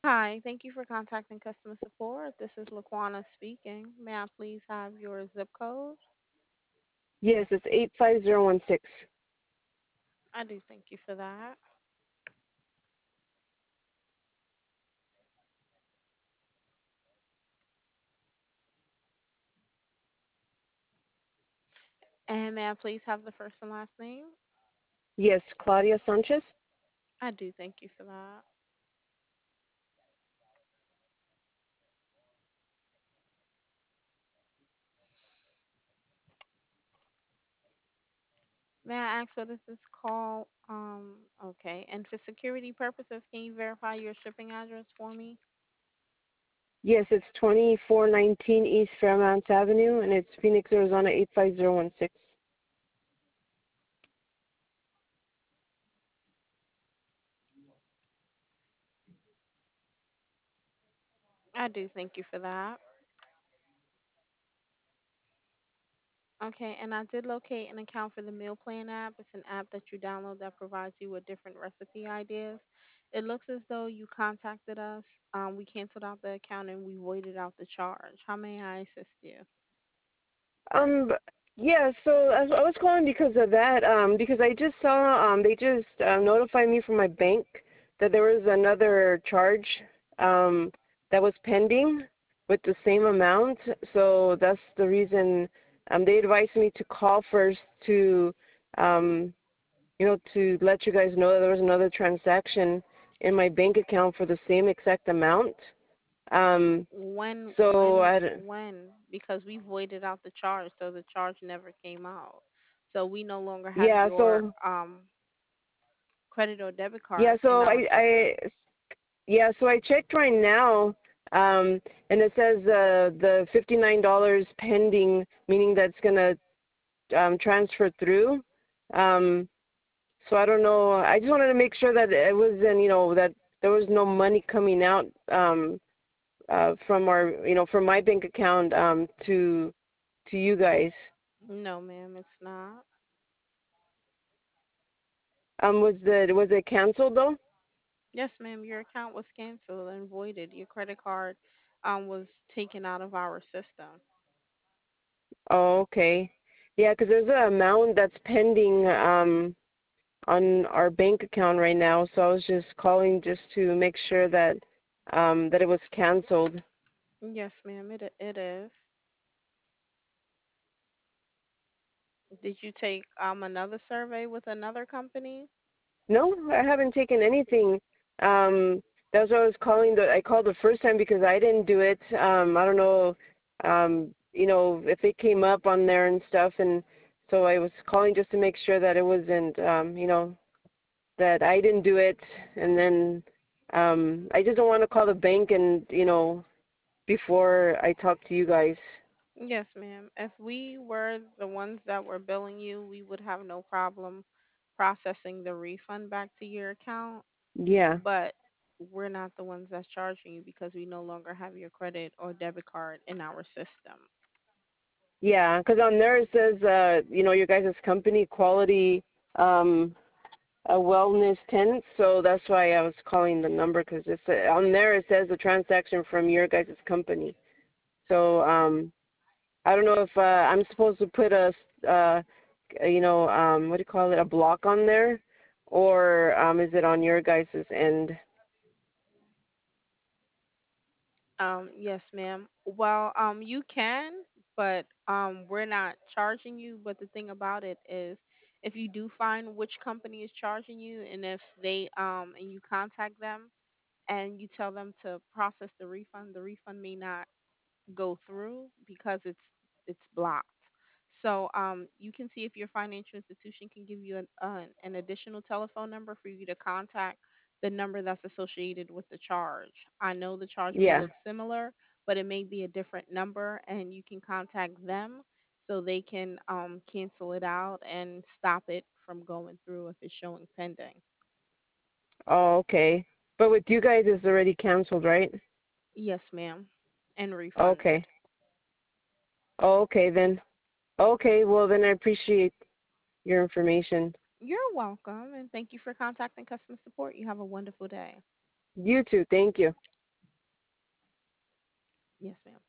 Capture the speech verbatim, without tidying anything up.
Hi, thank you for contacting customer support. This is Laquana speaking. May I please have your zip code? Yes, it's eight five zero one six. I do thank you for that. And may I please have the first and last name? Yes, Claudia Sanchez. I do thank you for that. May I ask what is this call? Um, okay. And for security purposes, can you verify your shipping address for me? Yes, it's twenty-four nineteen East Fairmount Avenue, and it's Phoenix, Arizona eight five zero one six. I do thank you for that. Okay, and I did locate an account for the meal plan app. It's an app that you download that provides you with different recipe ideas. It looks as though you contacted us. Um, we canceled out the account and we voided out the charge. How may I assist you? Um, yeah, so I was I was calling because of that. Um, because I just saw um they just uh, notified me from my bank that there was another charge um that was pending with the same amount. So that's the reason um they advised me to call first to um you know, to let you guys know that there was another transaction in my bank account for the same exact amount. Um, When, so when, I, when? Because we voided out the charge, so the charge never came out. So we no longer have yeah, your so um credit or debit yeah, card in so our I, I, system. yeah, so I checked right now, um, and it says uh, the fifty-nine dollars pending, meaning that's gonna um, transfer through. Um, so I don't know. I just wanted to make sure that it wasn't, you know, that there was no money coming out. Um, uh, from our, you know, from my bank account um, to to you guys. No, ma'am, it's not. Um, was the was it canceled though? Yes, ma'am, your account was canceled and voided. Your credit card um was taken out of our system. Oh, okay. Yeah, because there's an amount that's pending um, on our bank account right now. So I was just calling just to make sure that um, that it was canceled. Yes, ma'am, it it is. Did you take um another survey with another company? No, I haven't taken anything. Um, that's why I was calling. The I called the first time because I didn't do it. Um, I don't know, um, you know, if it came up on there and stuff, and so I was calling just to make sure that it wasn't, um, you know, that I didn't do it, and then um, I just don't want to call the bank and you know before I talk to you guys. Yes, ma'am. If we were the ones that were billing you, we would have no problem processing the refund back to your account, Yeah, but we're not the ones that's charging you because we no longer have your credit or debit card in our system. yeah, because on there it says, uh, you know, your guys' company quality. Um, a wellness tent, so that's why I was calling the number because it's uh, on there. It says a transaction from your guys' company. So um, I don't know if uh, I'm supposed to put a, uh, you know, um, what do you call it, a block on there, or um, is it on your guys' end? Um, yes, ma'am. Well, um, you can, but um, we're not charging you. But the thing about it is, if you do find which company is charging you, and if they um, and you contact them and you tell them to process the refund, the refund may not go through because it's it's blocked. So um, you can see if your financial institution can give you an uh, an additional telephone number for you to contact the number that's associated with the charge. I know the charge may Yeah. look similar, but it may be a different number, and you can contact them so they can um, cancel it out and stop it from going through if it's showing pending. Oh, okay. But with you guys, it's already canceled, right? Yes, ma'am, and refunded. Okay. Oh, okay then. Okay. Well, then I appreciate your information. You're welcome, and thank you for contacting customer support. You have a wonderful day. You too. Thank you. Yes, ma'am.